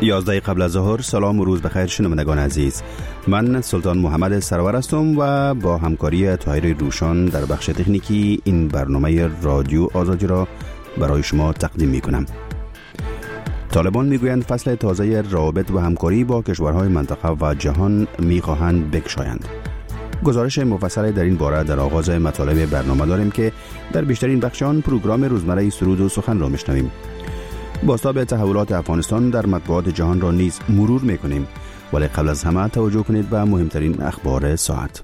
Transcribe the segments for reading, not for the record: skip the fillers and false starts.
11 قبل از ظهر. سلام و روز بخیر شنوندگان عزیز. من سلطان محمد سرور هستم و با همکاری طاهر روشان در بخش تکنیکی این برنامه رادیو آزادی را برای شما تقدیم می کنم. طالبان میگویند فصل تازه روابط و همکاری با کشورهای منطقه و جهان میخواهند بگشایند. گزارش مفصل در این باره در آغاز مطالب برنامه داریم که در بیشترین بخش آن پروگرام روزمره سرود و سخن را میشنویم. بازتاب تحولات افغانستان در مطبوعات جهان را نیز مرور میکنیم، ولی قبل از همه توجه کنید به مهمترین اخبار ساعت.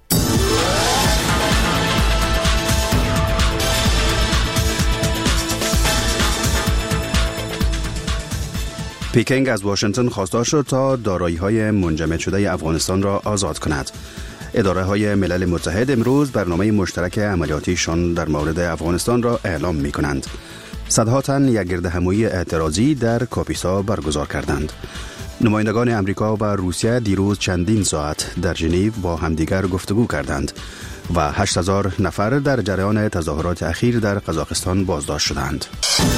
پیکنگ از واشنگتن خواستار شد تا دارایی‌های منجمد شده افغانستان را آزاد کند. اداره‌های ملل متحد امروز برنامه مشترک عملیاتیشان در مورد افغانستان را اعلام می‌کنند. صدها تن یک گردهمایی اعتراضی در کاپیسا برگزار کردند. نمایندگان امریکا و روسیه دیروز چندین ساعت در ژنو با همدیگر گفتگو کردند و 8000 نفر در جریان تظاهرات اخیر در قزاقستان بازداشت شدند.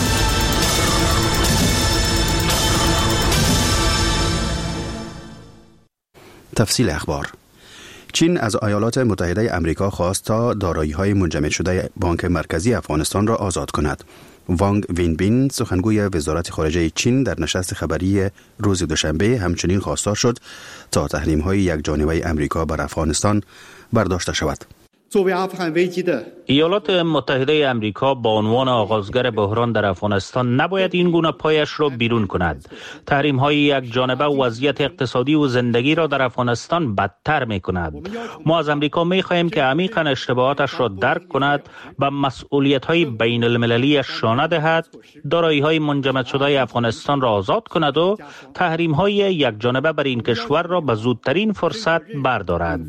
تفصیل اخبار. چین از ایالات متحده امریکا خواست تا دارایی‌های منجمد شده بانک مرکزی افغانستان را آزاد کند. وانگ وینبین سخنگوی وزارت خارجه چین در نشست خبری روز دوشنبه همچنین خواستار شد تا تحریم‌های یکجانبه امریکا بر افغانستان برداشته شود. ایالات متحده امریکا با عنوان آغازگر بحران در افغانستان نباید این گونه پایش را بیرون کند. تحریم‌های یک جانبه وضعیت اقتصادی و زندگی را در افغانستان بدتر می‌کند. ما از امریکا می‌خواهیم که عمیقاً اشتباهاتش را درک کند، به مسئولیت‌های بین المللی شانه دهد، دارایی‌های منجمد شده افغانستان را آزاد کند و تحریم‌های یک جانبه بر این کشور را به زودترین فرصت بردارد.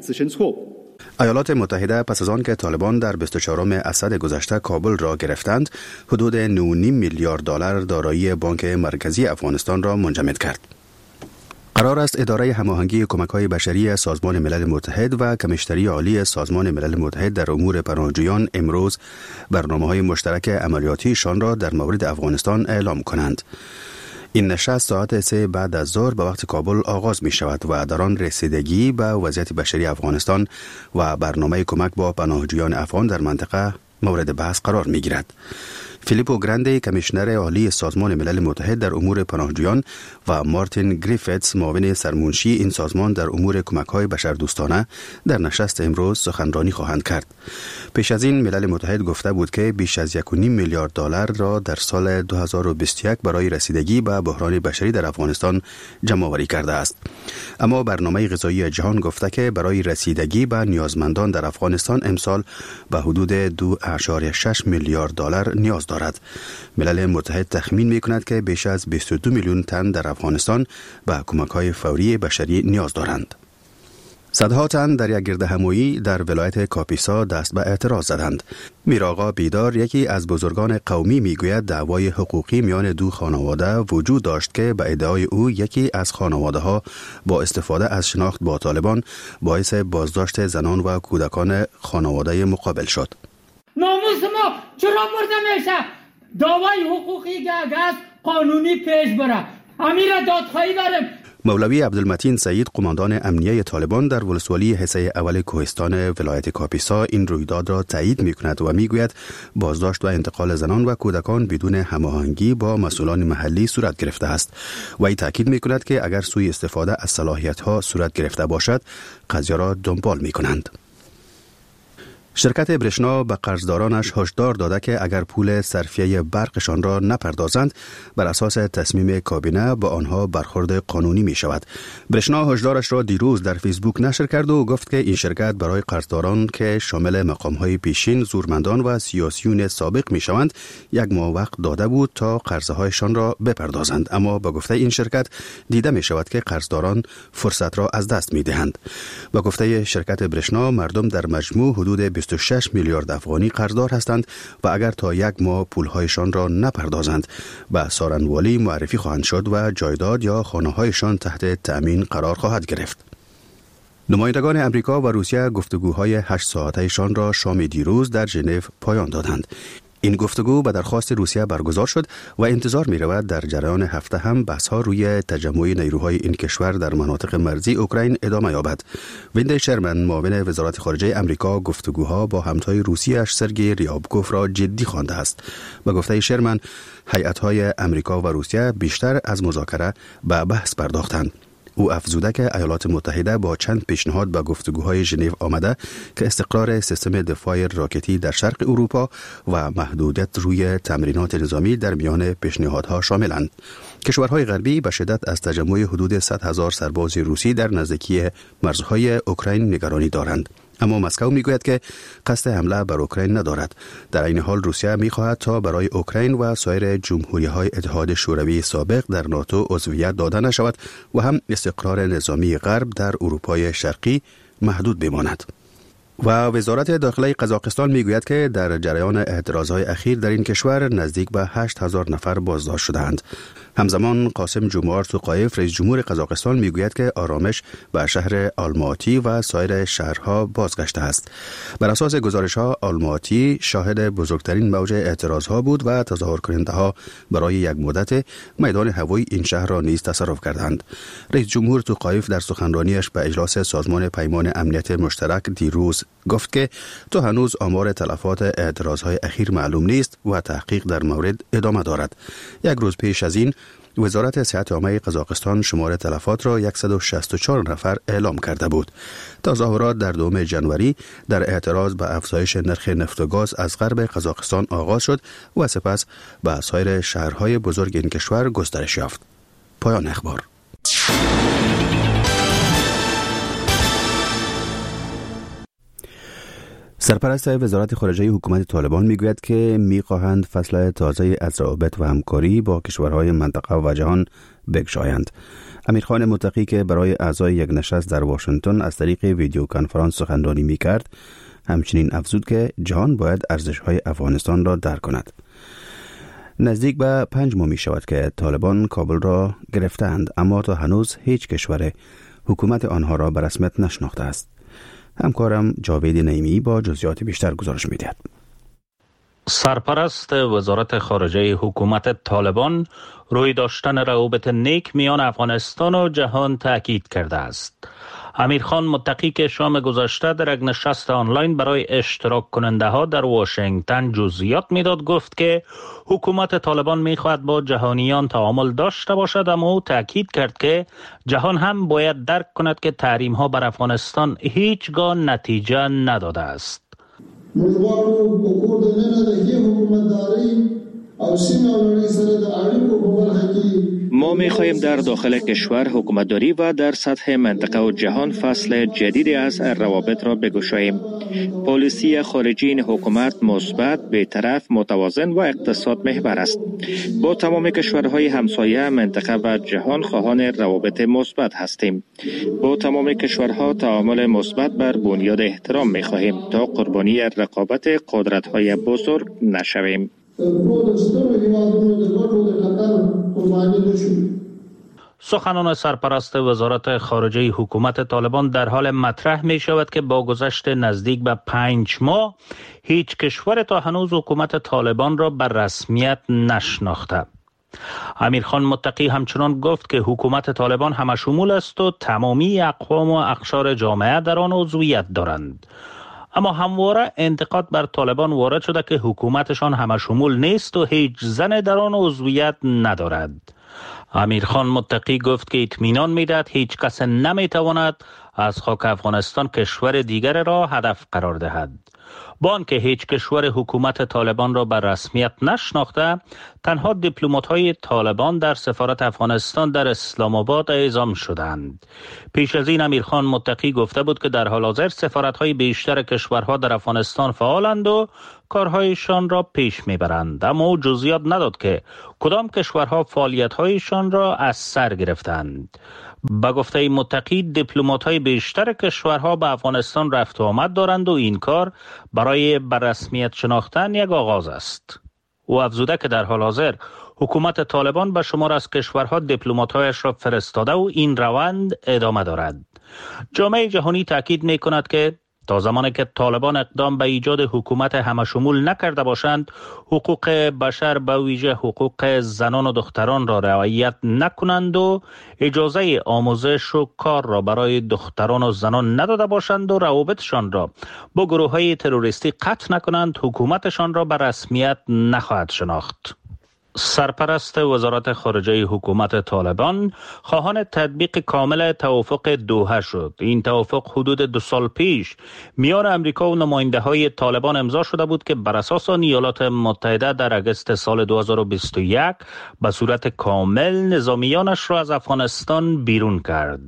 ایالات متحده پس از آن که طالبان در 24 اسد گذشته کابل را گرفتند، حدود 9.5 میلیارد دلار دارایی بانک مرکزی افغانستان را منجمد کرد. قرار است اداره هماهنگی کمک‌های بشری سازمان ملل متحد و کمیشنری عالی سازمان ملل متحد در امور پناهجویان امروز برنامه‌های مشترک عملیاتیشان را در مورد افغانستان اعلام کنند. این نشست ساعت 3 بعد از ظهر به وقت کابل آغاز می شود و در آن رسیدگی به وضعیت بشری افغانستان و برنامه کمک با پناهجویان افغان در منطقه مورد بحث قرار می گیرد. فیلیپو گراندی کمیشنر عالی سازمان ملل متحد در امور پناهجویان و مارتین گریفتس معاون سرمنشی این سازمان در امور کمک‌های بشردوستانه در نشست امروز سخنرانی خواهند کرد. پیش از این ملل متحد گفته بود که بیش از 1.5 میلیارد دلار را در سال 2021 برای رسیدگی به بحران بشری در افغانستان جمع‌آوری کرده است. اما برنامه غذایی جهان گفته که برای رسیدگی به نیازمندان در افغانستان امسال به حدود 2.6 میلیارد دلار نیاز دارد. ملل متحد تخمین می‌کند که بیش از 22 میلیون تن در افغانستان به کمک‌های فوری بشری نیاز دارند. صدها تن در یک گردهمایی در ولایت کاپیسا دست به اعتراض زدند. میرآقا بیدار، یکی از بزرگان قومی، میگوید دعوای حقوقی میان دو خانواده وجود داشت که به ادعای او یکی از خانواده‌ها با استفاده از شناخت با طالبان باعث بازداشت زنان و کودکان خانواده مقابل شد. ناموس ما چرا برده میشه؟ دعوای حقوقی که اگر قانونی پیش بره، امیر دادخواهی داریم. مولوی عبدالمتین سعید، قماندان امنیه طالبان در ولسوالی حصه اول کوهستان ولایت کاپیسا، این رویداد را تایید می‌کند و میگوید بازداشت و انتقال زنان و کودکان بدون هماهنگی با مسئولان محلی صورت گرفته است. و این تاکید می‌کند که اگر سوء استفاده از صلاحیت‌ها صورت گرفته باشد، قضیه را دنبال می‌کنند. شرکت برشنا به قرضدارانش هشدار داده که اگر پول صرفیه برقشان را نپردازند، بر اساس تصمیم کابینه با آنها برخورد قانونی می شود. برشنا هشدارش را دیروز در فیسبوک نشر کرد و گفت که این شرکت برای قرضداران که شامل مقام‌های پیشین، زورمندان و سیاسیون سابق می شوند، یک ماه وقت داده بود تا قرضهایشان را بپردازند، اما با گفته این شرکت دیده می شود که قرضداران فرصت را از دست می دهند. با گفته شرکت برشنا، مردم در مجموع حدود 26 میلیارد افغانی قرضدار هستند و اگر تا یک ماه پولهایشان را نپردازند به سارنوالی معرفی خواهند شد و جایداد یا خانه‌هایشان تحت تأمین قرار خواهد گرفت. نمایندگان امریکا و روسیه گفتگوهای 8 ساعته‌شان را شام دیروز در ژنو پایان دادند. این گفتگو به درخواست روسیه برگزار شد و انتظار می رود در جریان هفته هم بحث ها روی تجمع نیروهای این کشور در مناطق مرزی اوکراین ادامه یابد. ویندی شرمن معاون وزارت خارجه امریکا گفتگوها با همتای روسیه‌اش سرگئی ریابکوف را جدی خوانده است. به گفته شرمن هیئت‌های امریکا و روسیه بیشتر از مذاکره به بحث پرداختند. او افزوده که ایالات متحده با چند پیشنهاد به گفتگوهای ژنو آمده که استقرار سیستم دفاع راکتی در شرق اروپا و محدودیت روی تمرینات نظامی در میان پیشنهادها شاملند. کشورهای غربی به شدت از تجمع حدود 100,000 سرباز روسی در نزدیکی مرزهای اوکراین نگرانی دارند. اما مسکو میگوید که قصد حمله بر اوکراین ندارد. در این حال روسیه میخواهد تا برای اوکراین و سایر جمهوری‌های اتحاد شوروی سابق در ناتو عضویت داده نشود و هم استقرار نظامی غرب در اروپای شرقی محدود بماند. و وزارت داخلی قزاقستان میگوید که در جریان اعتراضهای اخیر در این کشور نزدیک به 8,000 نفر بازداشت شدند. همزمان قاسم جومارت توقایف رئیس جمهور قزاقستان میگوید که آرامش به شهر آلماتی و سایر شهرها بازگشته است. بر اساس گزارش‌ها آلماتی شاهد بزرگترین موج اعتراضها بود و تظاهرکننده‌ها برای یک مدت میدان هوایی این شهر را نیز تصرف کردند. رئیس جمهور توقایف در سخنرانیش به اجلاس سازمان پیمان امنیت مشترک دیروز گفت که تا هنوز آمار تلفات اعتراضهای اخیر معلوم نیست و تحقیق در مورد ادامه دارد. یک روز پیش از این وزارت صحت عامه قزاقستان شمار تلفات را 164 نفر اعلام کرده بود. تظاهرات در 2 ژانویه در اعتراض به افزایش نرخ نفت و گاز از غرب قزاقستان آغاز شد و سپس به سایر شهرهای بزرگ این کشور گسترش یافت. پایان اخبار. سرپرست وزارت خارجه حکومت طالبان میگوید که میخواهند فصل تازه از روابط و همکاری با کشورهای منطقه و جهان بگشایند. امیرخان متقی که برای اعضای یک نشست در واشنگتن از طریق ویدیو کنفرانس سخنرانی میکرد، همچنین افزود که جهان باید ارزش‌های افغانستان را درک کند. نزدیک به 5 ماه می شود که طالبان کابل را گرفتند، اما تا هنوز هیچ کشور حکومت آنها را به رسمیت نشناخته است. همکارم جاوید نعیمی با جزئیات بیشتر گزارش می‌دهد. سرپرست وزارت خارجه حکومت طالبان روی داشتن روابط نیک میان افغانستان و جهان تاکید کرده است. امیرخان متقی که شام گذشته در یک نشست آنلاین برای اشتراک کننده ها در واشنگتن جزئیات میداد گفت که حکومت طالبان میخواهد با جهانیان تعامل داشته باشد، اما او تاکید کرد که جهان هم باید درک کند که تحریم ها بر افغانستان هیچگاه نتیجه نداده است. ما می‌خواهیم در داخل کشور حکومتداری و در سطح منطقه و جهان فصل جدیدی از روابط را بگشاییم. پالیسی خارجی این حکومت مثبت، بی‌طرف، متوازن و اقتصاد محور است. با تمام کشورهای همسایه منطقه و جهان خواهان روابط مثبت هستیم. با تمام کشورها تعامل مثبت بر بنیاد احترام می‌خواهیم تا قربانی رقابت قدرت‌های بزرگ نشویم. سخنان سرپرست وزارت خارجه حکومت طالبان در حال مطرح می شود که با گذشت نزدیک به 5 ماه هیچ کشور تا هنوز حکومت طالبان را به رسمیت نشناخته. امیرخان متقی همچنان گفت که حکومت طالبان همشمول است و تمامی اقوام و اقشار جامعه در آن عضویت دارند. اما همواره انتقاد بر طالبان وارد شده که حکومتشان همشمول نیست و هیچ زن در آن عضویت ندارد. امیرخان متقی گفت که اطمینان می‌دهد هیچ کس نمی‌تواند از خاک افغانستان کشور دیگر را هدف قرار دهد. با آنکه هیچ کشور حکومت طالبان را به رسمیت نشناخته، تنها دیپلمات‌های طالبان در سفارت افغانستان در اسلام آباد اعزام شدند. پیش از این امیرخان متقی گفته بود که در حال حاضر سفارت‌های بیشتر کشورها در افغانستان فعالند و کارهایشان را پیش میبرند، اما او جزئیات نداد که کدام کشورها فعالیت‌هایشان را از سر گرفتند. با گفته متقی دیپلمات‌های بیشتر کشورها به افغانستان رفت و آمد دارند و این کار برای به رسمیت شناختن یک آغاز است. او افزوده که در حال حاضر حکومت طالبان به شمار از کشورها دیپلمات‌هایش را فرستاده و این روند ادامه دارد. جامعه جهانی تاکید می‌کند که تا زمانی که طالبان اقدام به ایجاد حکومت همشمول نکرده باشند، حقوق بشر به ویژه حقوق زنان و دختران را رعایت نکنند و اجازه آموزش و کار را برای دختران و زنان نداده باشند و روابطشان را با گروه‌های تروریستی قطع نکنند، حکومتشان را به رسمیت نخواهد شناخت. سرپرست وزارت خارجه حکومت طالبان خواهان تطبیق کامل توافق دوحه شد. این توافق حدود 2 سال پیش میان امریکا و نماینده های طالبان امضا شده بود که بر اساس آن ایالات متحده در اگست سال 2021 به صورت کامل نظامیانش را از افغانستان بیرون کرد.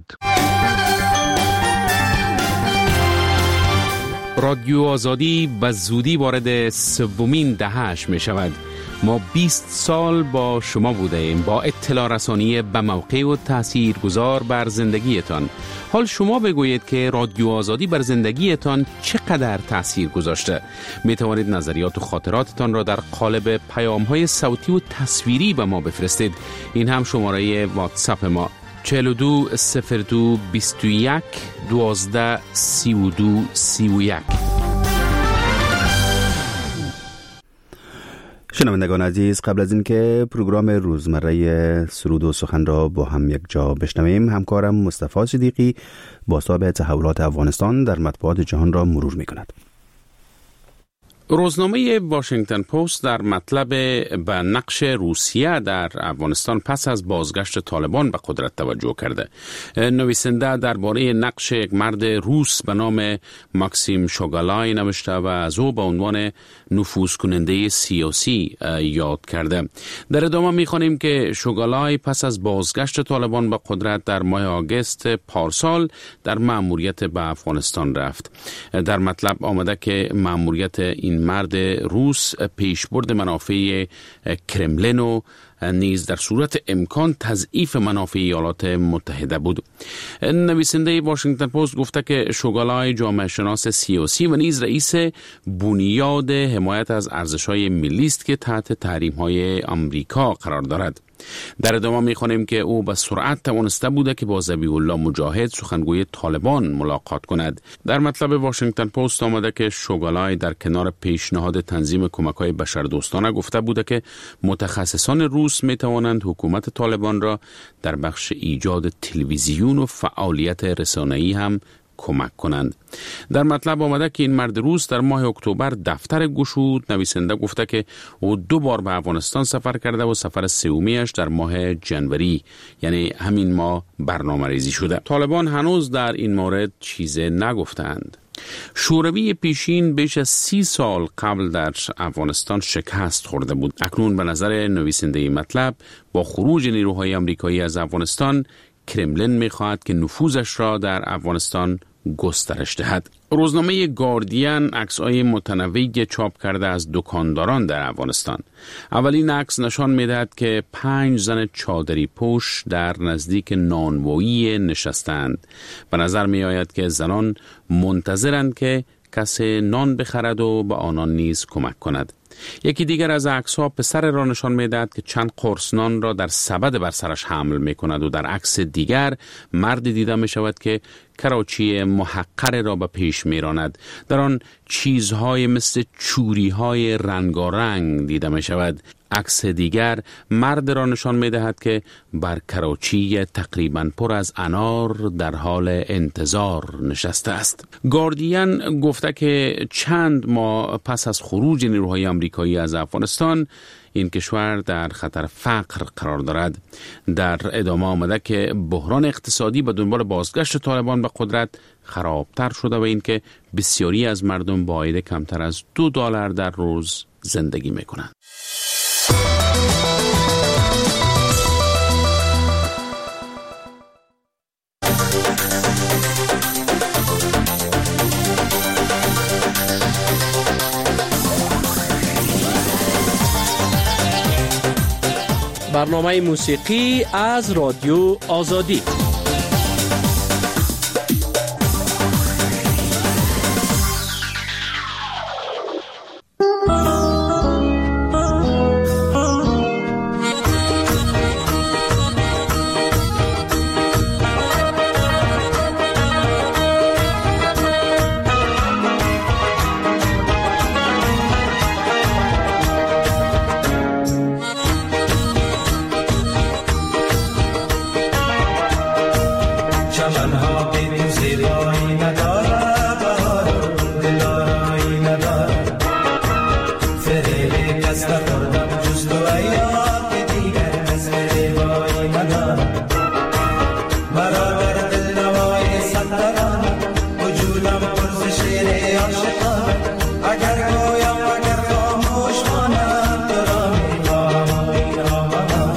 رادیو آزادی به زودی وارد 3مین دهه‌اش می شود. ما 20 سال با شما بوده ایم، با اطلاع رسانی به موقع و تاثیرگذار بر زندگیتان. حال شما بگویید که رادیو آزادی بر زندگیتان چقدر تاثیر گذاشته. می توانید نظریات و خاطراتتان را در قالب پیام‌های صوتی و تصویری به ما بفرستید. این هم شماره واتساپ ما 4202 21 12 32 31. شنوندگان عزیز، قبل از اینکه پروگرام روزمره سرود و سخن را با هم یک جا بشنویم، همکارم مصطفی صدیقی بازتاب تحولات افغانستان در مطبوعات جهان را مرور می کند. روزنامه واشنگتن پست در مطلب به نقش روسیه در افغانستان پس از بازگشت طالبان به قدرت توجه کرده. نویسنده درباره نقش یک مرد روس به نام ماکسیم شوگالای نوشته و از او به عنوان نفوذ کننده سیاسی یاد کرده. در ادامه می‌خوانیم که شوگالای پس از بازگشت طالبان به قدرت در ماه آگوست پارسال در مأموریت به افغانستان رفت. در مطلب آمده که مأموریت این مرد روس پیشبرد منافع کرملین و نیز در صورت امکان تضعیف منافع ایالات متحده بود. نویسنده واشنگتن پست گفته که شوگالای جامعه شناس سیاسی و نیز رئیس بنیاد حمایت از ارزش‌های ملی است که تحت تحریم‌های آمریکا قرار دارد. در ادامه می‌خوانیم که او به سرعت توانسته بوده که با ذبیح الله مجاهد سخنگوی طالبان ملاقات کند. در مطلب واشنگتن پست آمده که شوگالای در کنار پیشنهاد تنظیم کمک‌های بشردوستانه گفته بوده که متخصصان روس می‌توانند حکومت طالبان را در بخش ایجاد تلویزیون و فعالیت رسانه‌ای هم کمک کنند. در مطلب آمده که این مرد روس در ماه اکتبر دفتر گشود. نویسنده گفته که او 2 بار به افغانستان سفر کرده و سفر سومیش در ماه جنوری، یعنی همین ماه، برنامه ریزی شده. طالبان هنوز در این مورد چیزی نگفتند. شوروی پیشین بیش از 30 سال قبل در افغانستان شکست خورده بود. اکنون به نظر نویسنده مطلب با خروج نیروهای آمریکایی از افغانستان، کرملین می‌خواهد که نفوذش را در افغانستان گسترش دهد. روزنامه گاردین عکس‌های متنوعی چاپ کرده از دکانداران در افغانستان. اولین عکس نشان می‌دهد که 5 زن چادری پوش در نزدیک نانوایی نشستند. به نظر می‌آید که زنان منتظرند که کسی نان بخرد و به آنان نیز کمک کند. یکی دیگر از عکس‌ها پسر را نشان می‌دهد که چند قرص نان را در سبد بر سرش حمل می‌کند و در عکس دیگر مرد دیده می‌شود که کراچی محقر را به پیش می‌راند. در آن چیزهای مثل چوری‌های رنگارنگ دیده می‌شود. عکس دیگر مرد را نشان می‌دهد که بر کراچی تقریباً پر از انار در حال انتظار نشسته است. گاردین گفته که چند ماه پس از خروج نیروهای آمریکایی از افغانستان، این کشور در خطر فقر قرار دارد. در ادامه آمده که بحران اقتصادی به دنبال بازگشت طالبان به قدرت خرابتر شده و اینکه بسیاری از مردم با عاید کمتر از $2 در روز زندگی می‌کنند. برنامه موسیقی از رادیو آزادی. پرز شیر عاشقانه اگر گویم اگر خاموش مانم تو را میخواهم و اینها مانم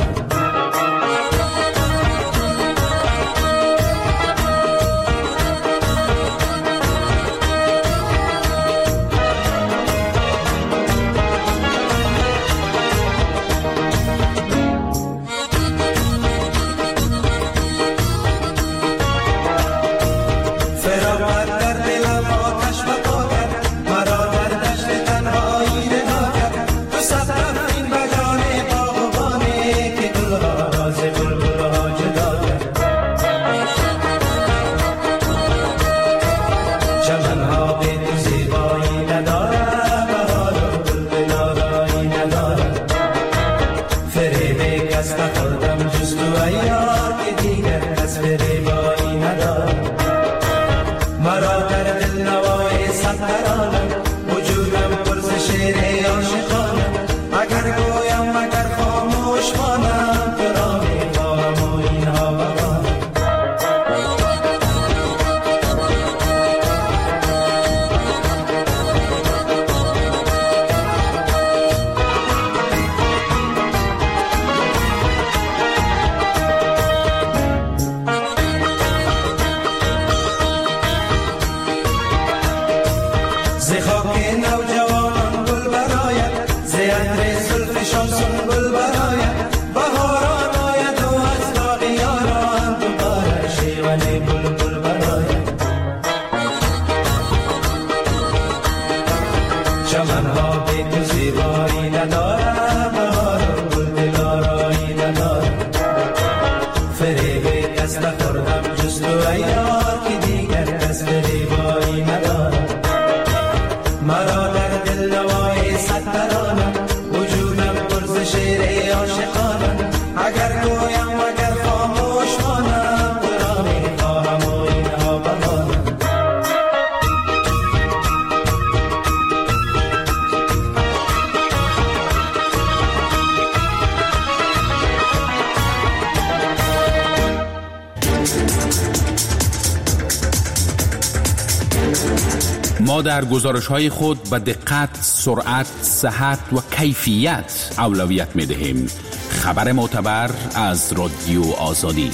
ما در گزارش‌های خود به دقت، سرعت، صحت و کیفیت اولویت می‌دهیم. خبر معتبر از رادیو آزادی.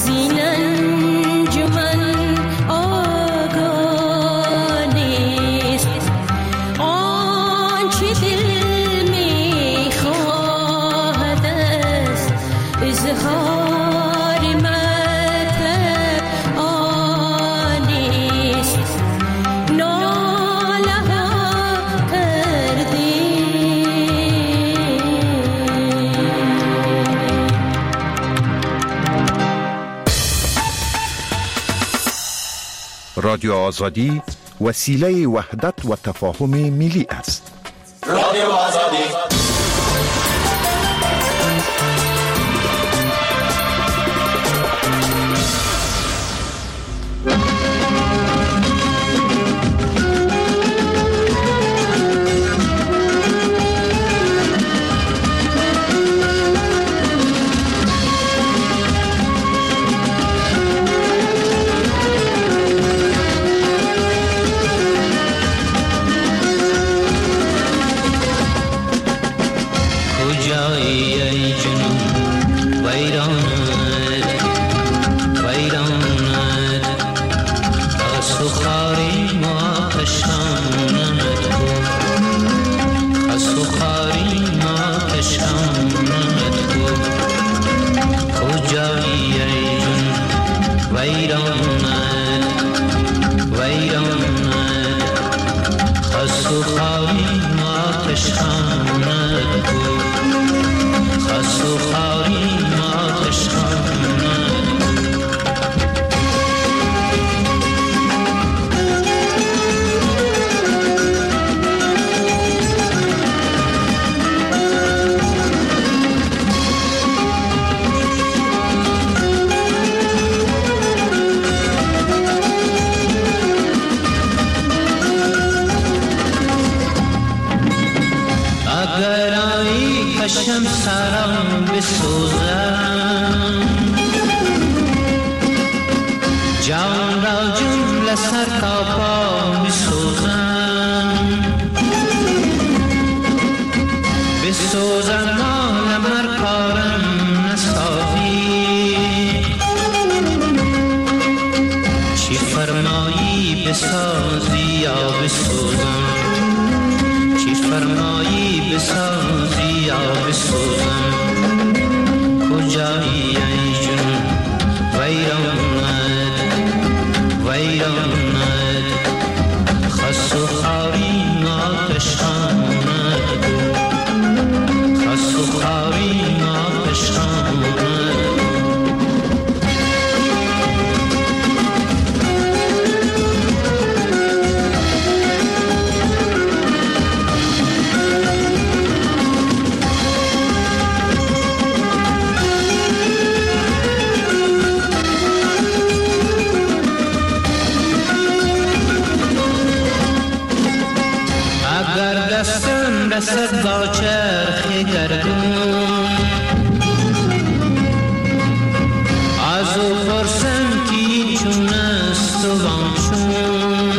رادیو آزادی وسیله وحدت و تفاهم ملی است. رادیو آزادی رسد با چرخ گردون از او پرسم کی چون است و وانچون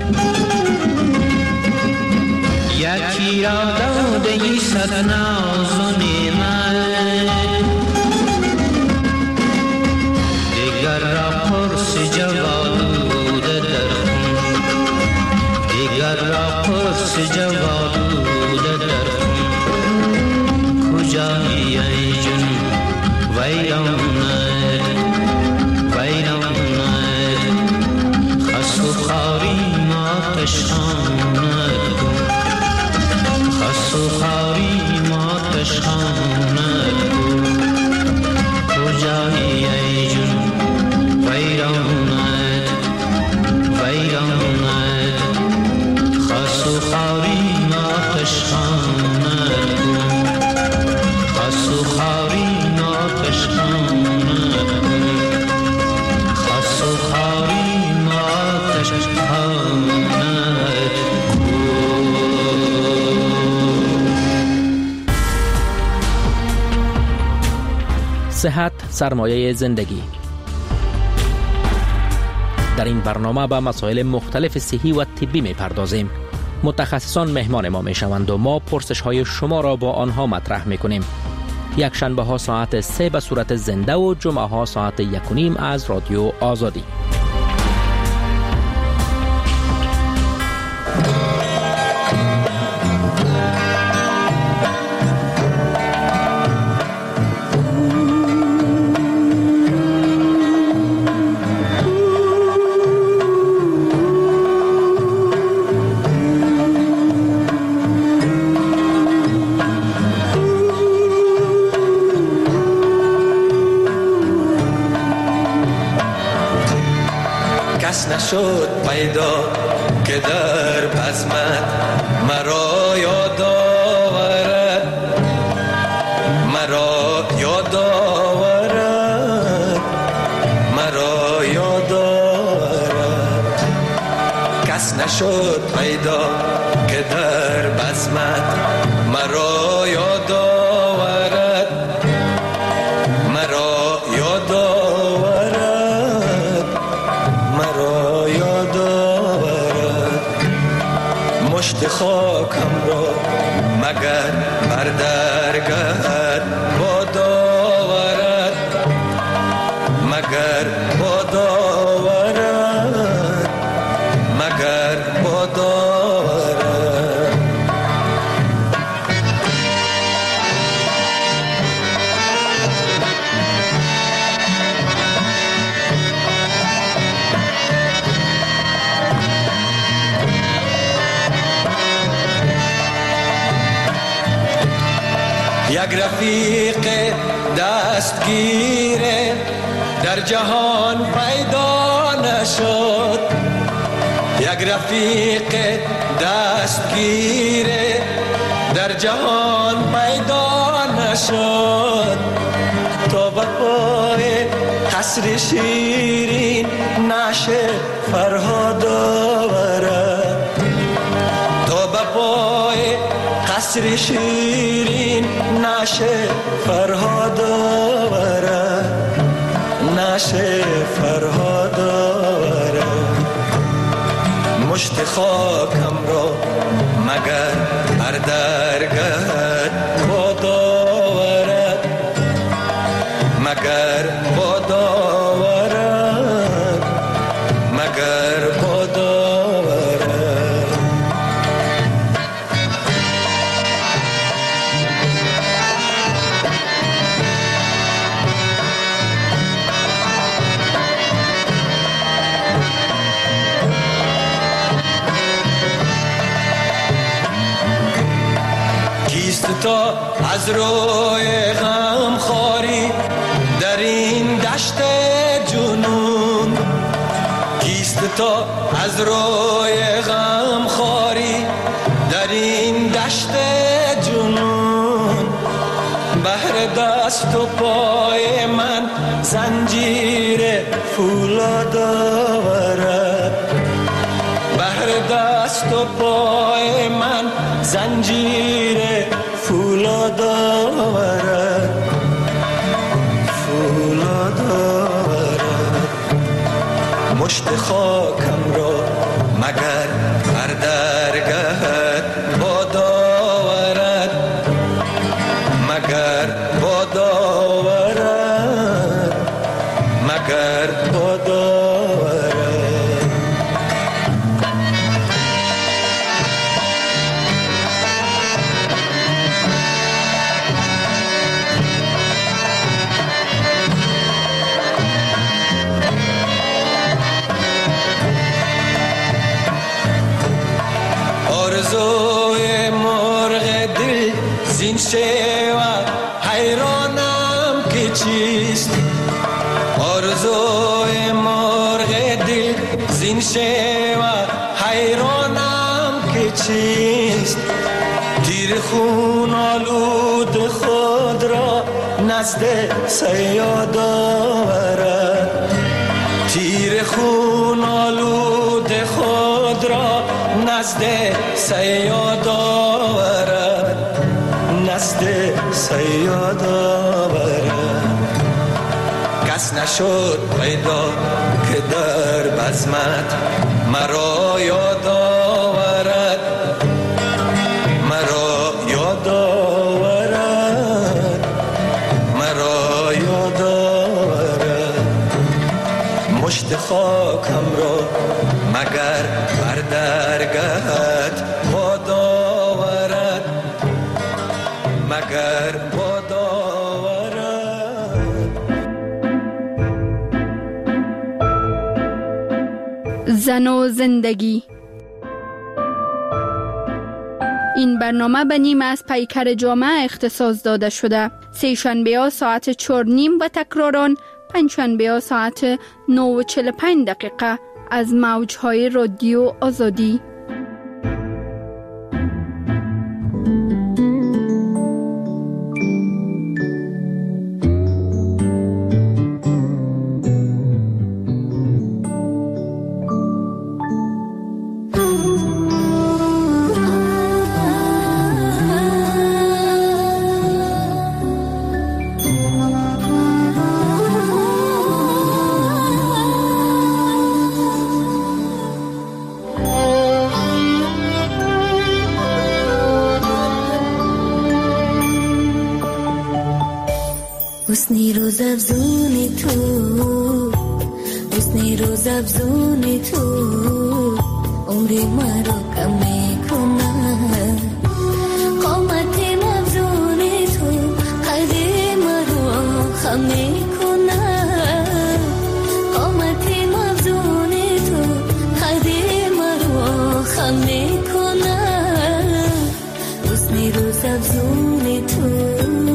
یکی را داده ای صد ناز و نعمت دیگر را پرس جواب در خون دیگر را پرس جواب صحت سرمایه زندگی. در این برنامه به مسائل مختلف صحی و طبی می‌پردازیم. متخصصان مهمان ما می‌شوند و ما پرسش‌های شما را با آنها مطرح می‌کنیم. یک شنبه ها ساعت 3 به صورت زنده و جمعه ها ساعت 1:30 از رادیو آزادی. نشد پیدا که در بزمت مرا یاد آورد، مرا یاد آورد، مرا یاد آورد. کس نشد پیدا که در بزمت مرا یاد آورد، مرا یاد آورد، مرا یاد آورد. مشت خاکم را مگر بر درگهت باد آورد، مگر باد آورد، مگر باد آورد. یک رفیق دستگیر در جهان پیدا نشد، یک رفیق دستگیر در جهان پیدا نشد. تا به پای قصر شیرین نشه فرهاد آورد، تا به پای قصر شیرین نشه فرهاد آورد، نشه فرهاد آورد. مشت خاکم را مگر بر درگهت باد آورد، مگر باد آورد، مگر باد آورد. تا از روی غم خاری در این دشت جنون، کیست تا از روی غم خاری در این دشت جنون. بهر دست و پای من زنجیر فولاد آورد، بهر دست و پای من زنجیر فولاد آورد، فولاد آورد. مشت خاکم را مگر بر درگهت باد آورد، مگر باد آورد، مگر باد آورد. آرزوی مرغ دل زین شیوه حیرانم که چیست، آرزوی مرغ دل زین شیوه حیرانم که چیست. تیر خون آلود خود را نزد صیاد آورد، تیر خون آلود خود را نزد صیاد آورد، نزد صیاد آورد. کس نشد پیدا که در بزمت مرا یاد آورد، مرا یاد آورد، مشت خاکم را مگر بر درگهت باد آورد، مگر باد آورد. زن و زندگی. این برنامه به نیم از پیکر جامعه اختصاص داده شده. سه‌شنبه ها ساعت 4:30 و تکراران پنجشنبه ها ساعت 9:45 از موجهای رادیو آزادی. حسنی روز افزونی تو، حسنی روز افزونی تو، عمری مرا کم میکنه. قامتی مفزونی تو، قدری مرا خم میکنه. قامتی مفزونی تو، قدری مرا خم میکنه. حسنی روز افزونی تو.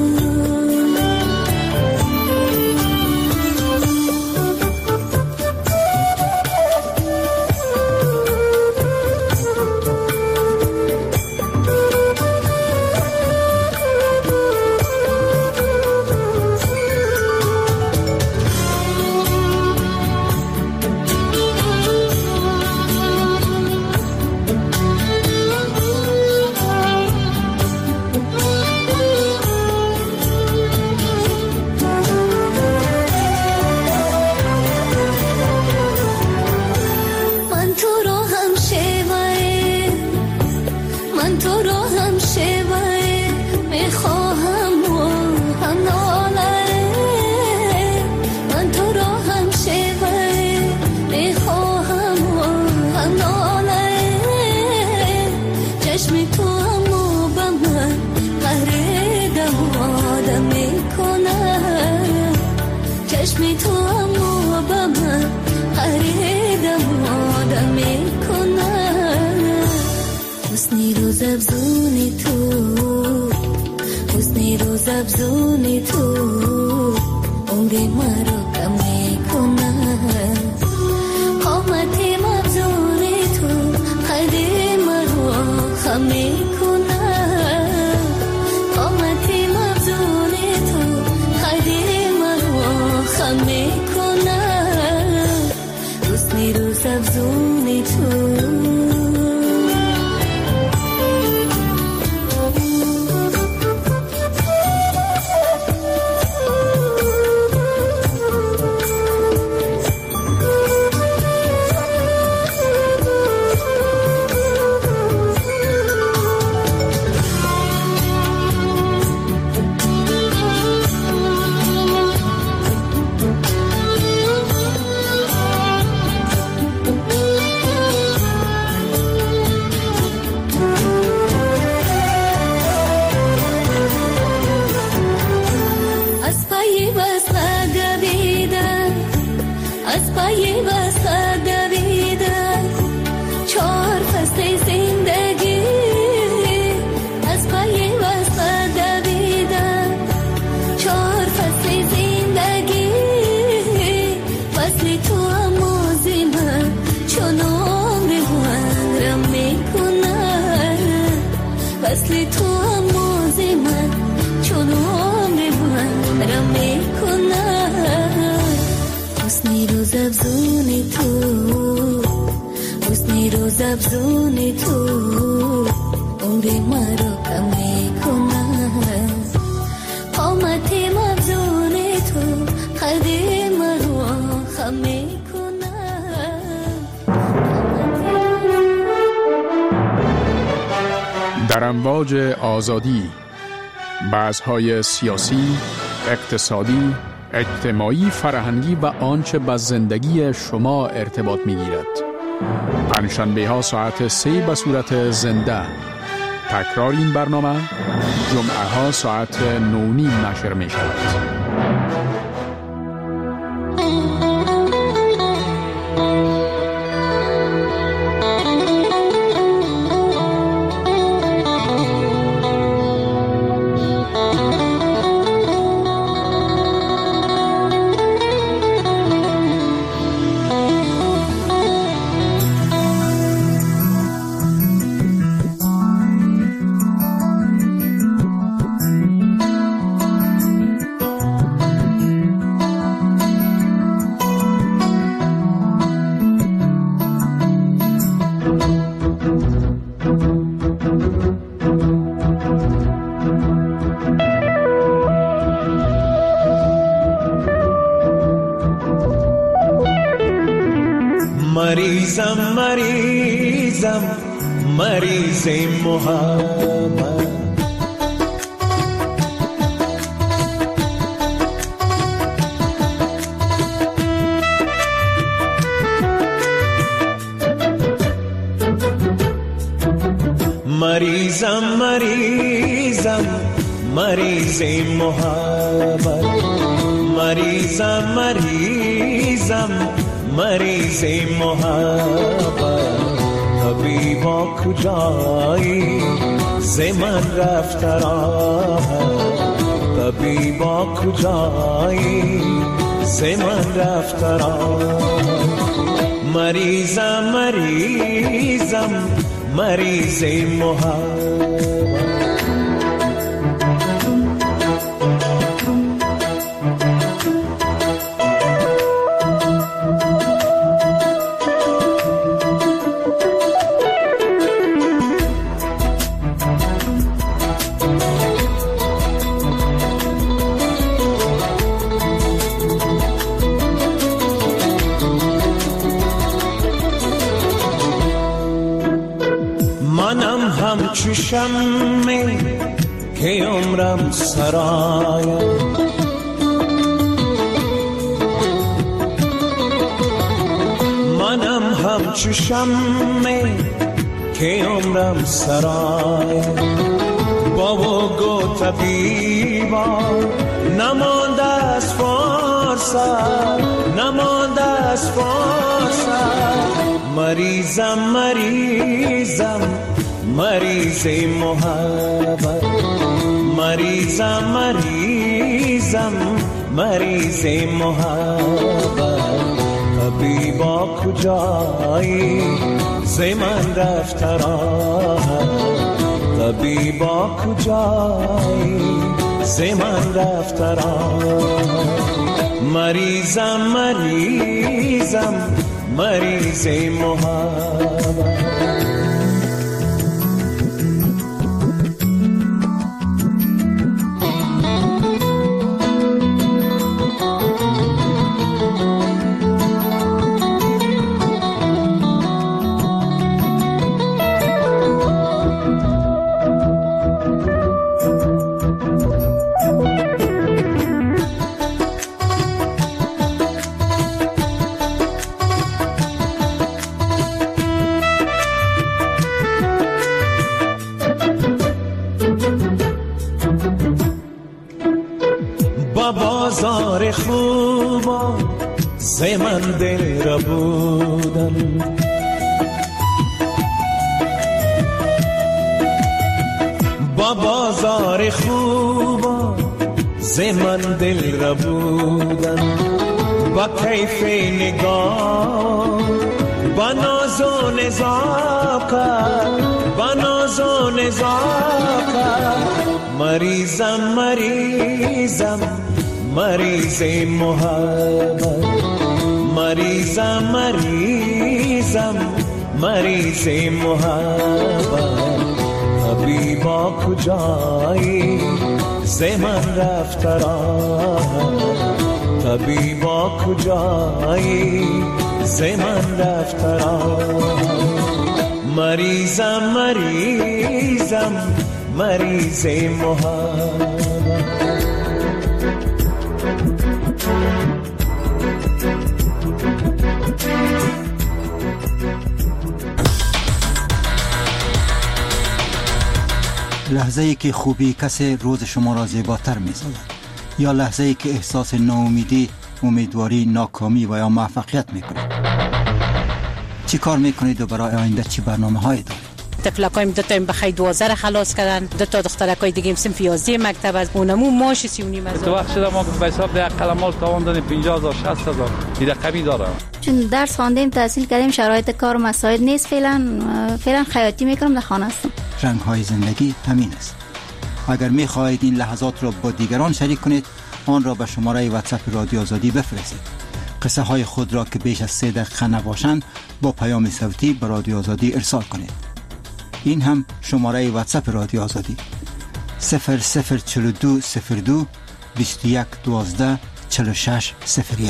افزونی تو، عمری مرا کم میکنه. قامتی مفزونی تو، قدری مرا خم میکنه. قامتی مفزونی تو، قدری مرا خم میکنه. حسنی روز افزونی تو. افزونی تو، عمری مرا کم میکنه. قامتی مفزونی تو، قدری مرا خم میکنه. در امواج آزادی، بحث‌های سیاسی، اقتصادی، اجتماعی، فرهنگی و آنچه به زندگی شما ارتباط می‌گیرد. پنجشنبه ها ساعت 3 به صورت زنده. تکرار این برنامه جمعه ها ساعت 9:30 نشر می شود. مریض محبت مریض محبت مریض محبت طبیبا کجایی ز من رفت راحت طبیبا کجایی ز من رفت راحت مریض محبت شمه که عمرم سرایم منم همچو شمه که عمرم سرایم بابا گو طبیبا نمانده از فرصت مریض محبت مریض محبت طبیبا کجایی ز من رفت راحت طبیبا کجایی ز من رفت راحت مریض محبت بازار خوبا ز من دل را بودم با بازار خوبا ز من دل را بودم با کیف نگاه با ناز و نزاکت مریض محبت مریض محبت طبیبا کجایی ز من رفت راحت طبیبا کجایی ز من رفت راحت مریض محبت لحظه‌ای که خوبی کسی روز شما را زیباتر می‌سازد، یا لحظه‌ای که احساس ناامیدی، امیدواری، ناکامی و یا موفقیت می‌کنید. چی کار می‌کنید و برای آینده چی برنامه‌هایی دارید؟ طفلکایم دو تا بخای 12 خلاص کردن، دو تا دخترکای دیگه صنف 11 مکتب از اونمو ماش 3.5 تو وقت شده ما به حساب ده قلمال تاوان دادیم 50000 60000 این رقمی داره. چون درس خواندیم، تحصیل کردیم، شرایط کار مساعد نیست، فعلا خیاطی میکنم، در خانه هستم. رنگ‌های زندگی همین است. اگر می‌خواهید این لحظات را با دیگران شریک کنید، آن را به شماره واتساپ رادیو آزادی بفرستید. قصه های خود را که بیش از 3 دقیقه نباشند با پیام صوتی به رادیو آزادی ارسال کنید. این هم شماره واتساپ رادیو آزادی 004202 21 12 46 01.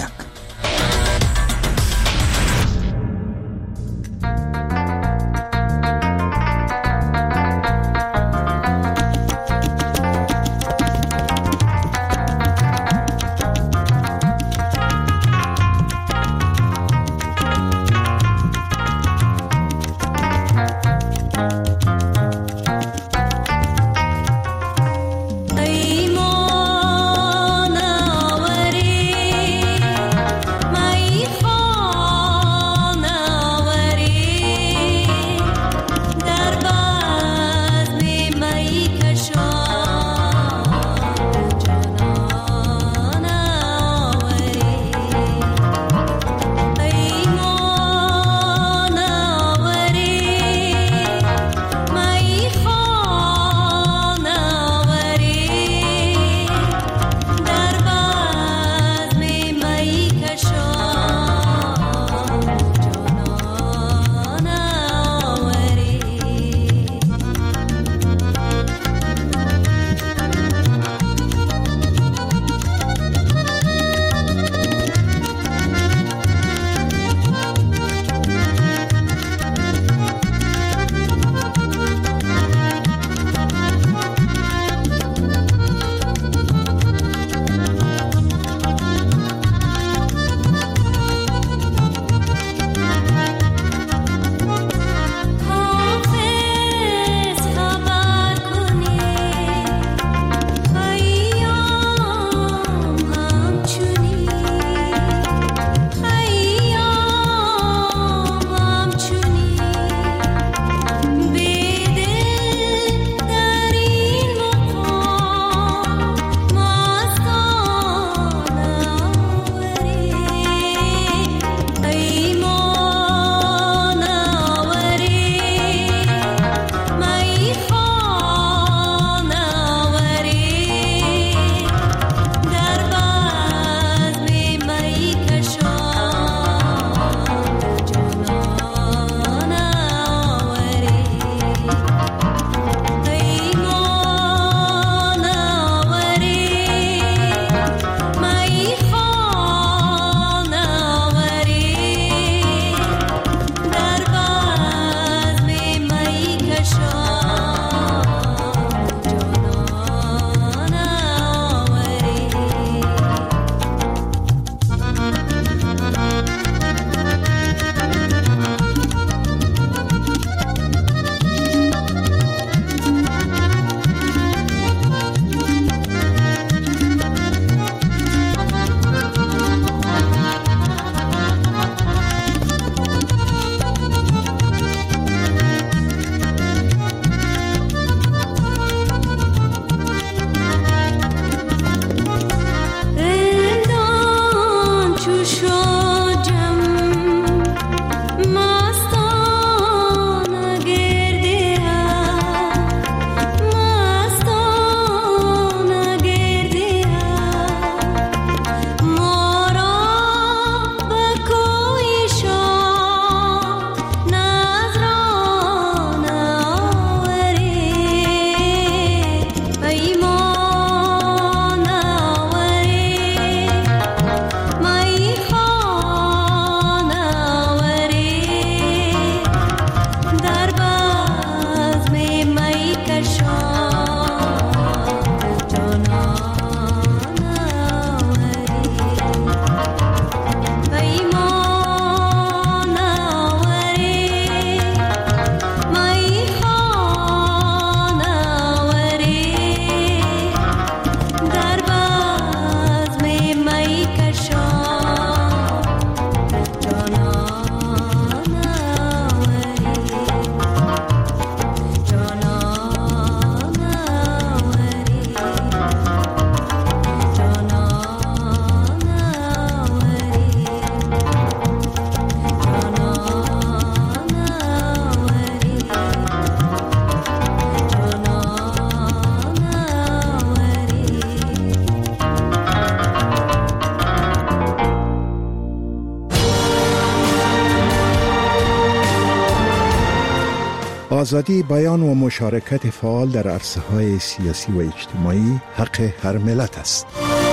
آزادی بیان و مشارکت فعال در عرصه‌های سیاسی و اجتماعی حق هر ملت است.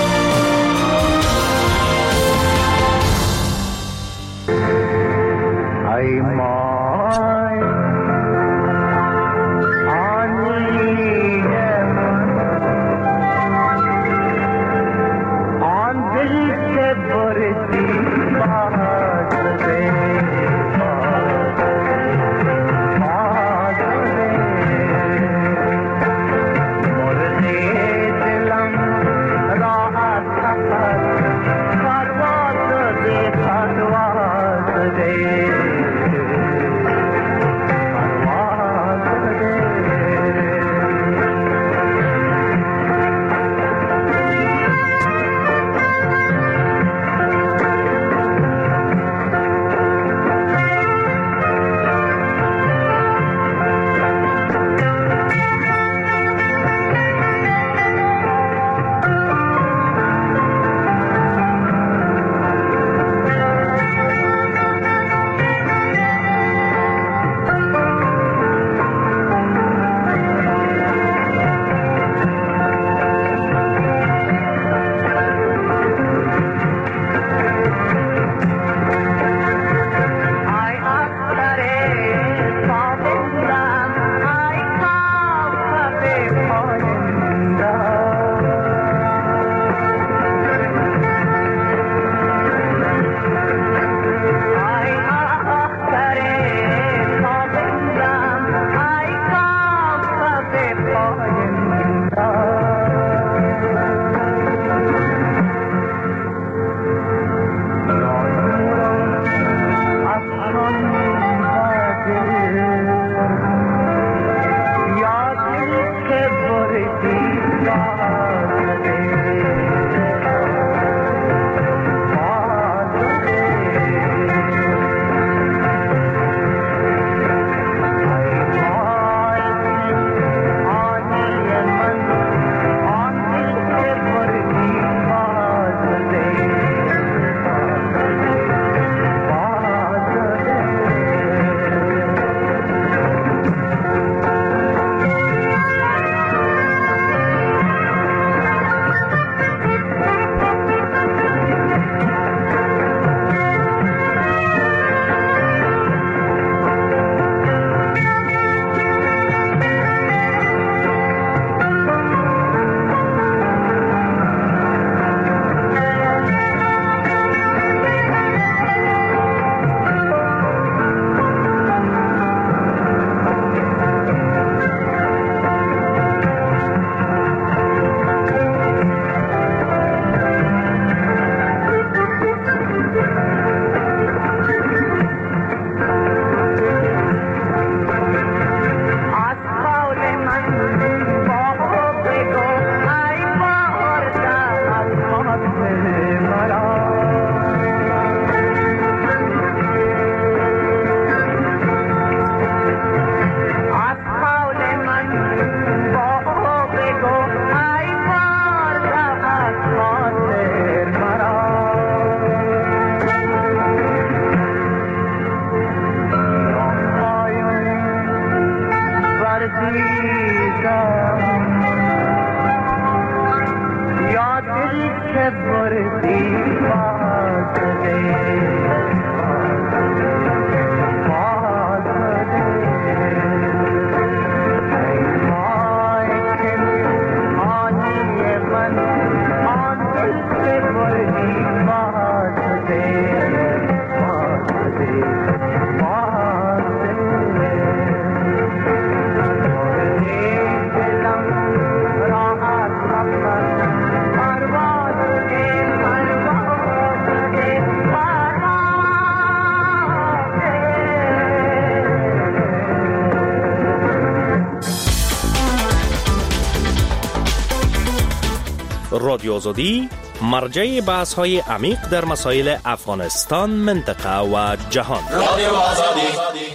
رادیو آزادی مرجع بحث های عمیق در مسائل افغانستان، منطقه و جهان. رادیو آزادی.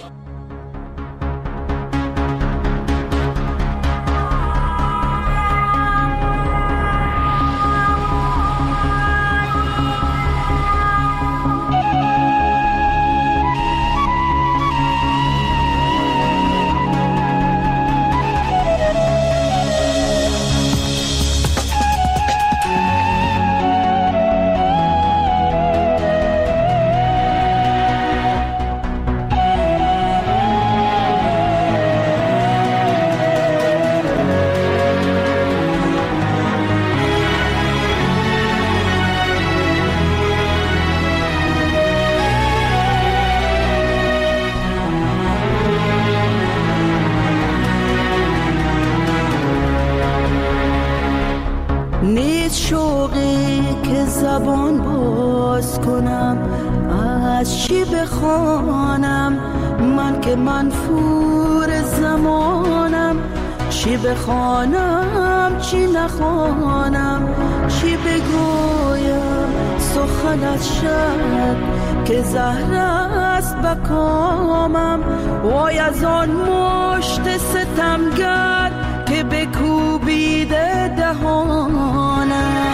بخوانم، من که منفور زمانم، چی بخوانم چی نخوانم، چی بگویم سخن از شب که زهر است بکامم. وای از آن مشت ستمگر که بکوبیده دهانم.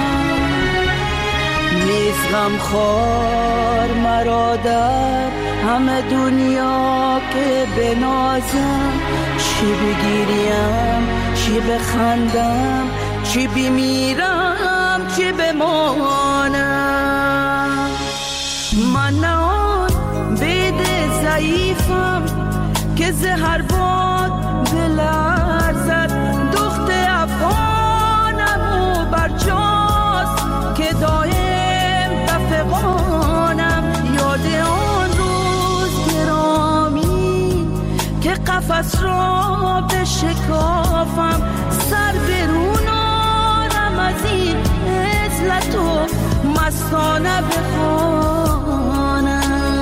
نیست غمخوار مرا در همه دنیا که بنازم، چی بگیریم چی بخندم، چی بمیرم چی بمانم. من نه آن بید ضعیفم که زهر باد بلرزد، دخت افغانم و برجاست که دایم بفغانم. یاد آن روز گرامی که قفس را بشکافم، سر برون آرم از این عزلت و مستانه بخوانم.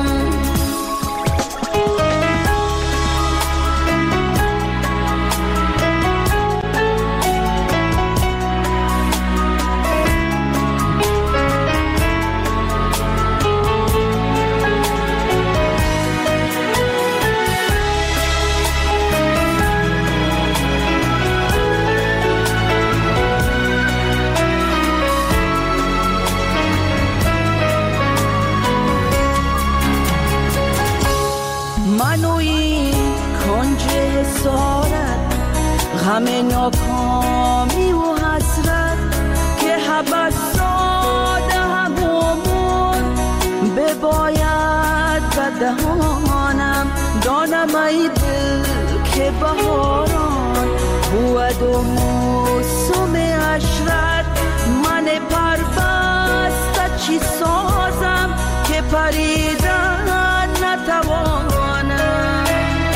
غم ناکامی و حسرت که حبس ساده همون بباید بدهانم. دانم ای دل که بهاران بود و موسم عشرت، من پربسته چی سازم که پریدن نتوانم.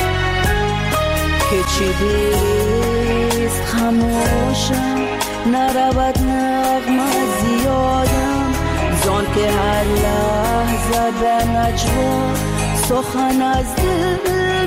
که چی بیست خموشم نرود نغمه زیادم، زان که هر لحظه به نجوا سخن از دل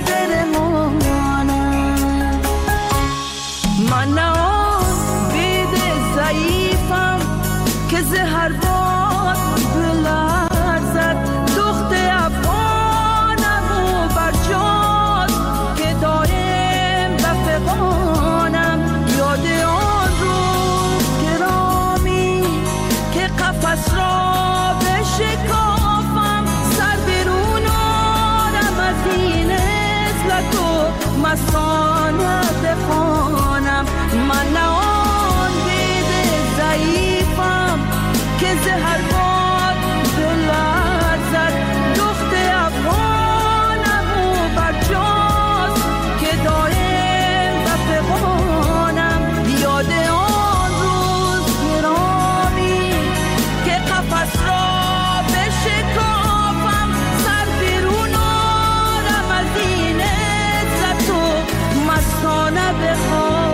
برمانم. من نه آن بید ضعیفم که زهر باد بلرزد، دخت افغانم و برجاست که دایم بفغانم. یاد آن روز گرامی که قفس را بشکافم، سر برون آرم از این عزلت و مستانه بخوانم. من نه آن بید ضعیفم که زهر باد بلرزد، دخت افغانم و برجاست که دایم بفغانم. یاد آن روز گرامی که قفس را بشکافم، سر برون آرم از این عزت و مستانه بخوانم.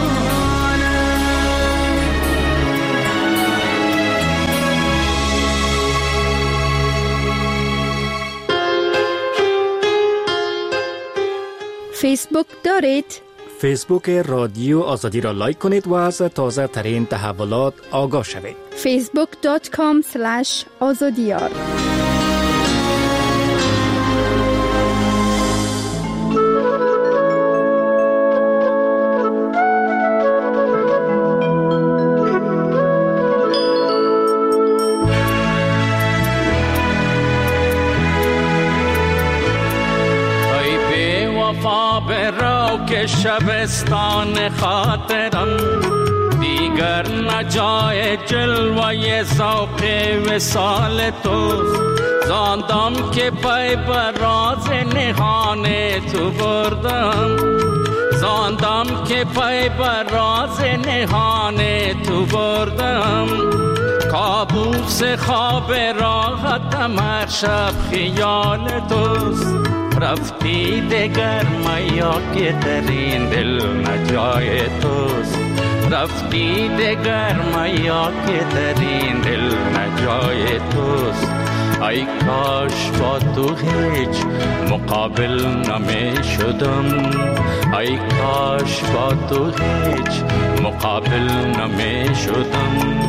فیسبوک دارید؟ فیسبوک رادیو آزادی را لایک کنید و از تازه ترین تحولات آگاه شوید. facebook.com/azadiyar. که شبستان خاطرم دیگر نجای جلوه ذوق وصال توست. زاندم که پای بر راز نهان تو بردم، زاندم که پای بر راز نهان تو بردم. کابوس خواب راحتم هر شب خیال توست. رفتی دگر میا که در این دل نجای توست. رفتی دگر میا که در این دل نجای توست. ای کاش با تو هیچ مقابل نمی شدم، ای کاش با تو هیچ مقابل نمی شدم.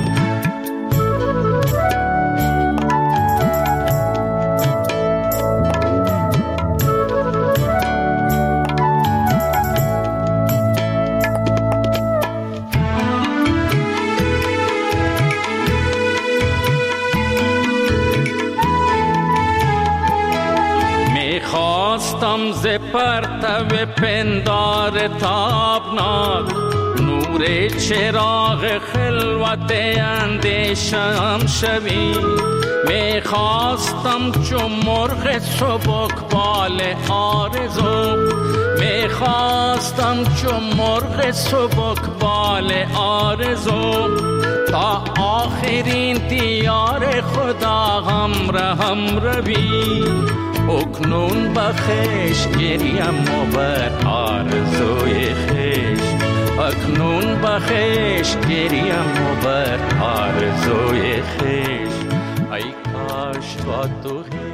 خواستم ز پرتو پندار تابناک نور چراغ خلوت اندیشم شوی. می خواستم چون مرغ سبکبال آرزو، می خواستم چون مرغ سبکبال آرزو تا آخرین دیار خدا هم روی. اکنون بخش گریم و بر آرزوی خیش، اکنون بخش گریم و بر آرزوی خیش. ای کاش با تو